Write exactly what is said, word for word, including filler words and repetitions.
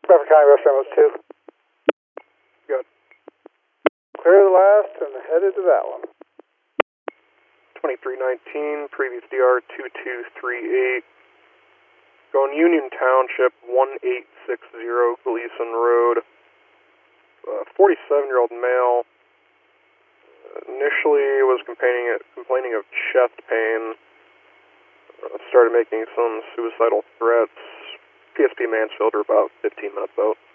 Crawford County Rush Ambulance two. Good. Clear the last and headed to that one. twenty-three nineteen, previous D R two two three eight. Going Union Township, one eight six zero Gleason Road. Uh, forty-seven-year-old male. Uh, initially was complaining, complaining of chest pain. Uh, started making some suicidal threats. P S P Mansfield are about fifteen minutes out.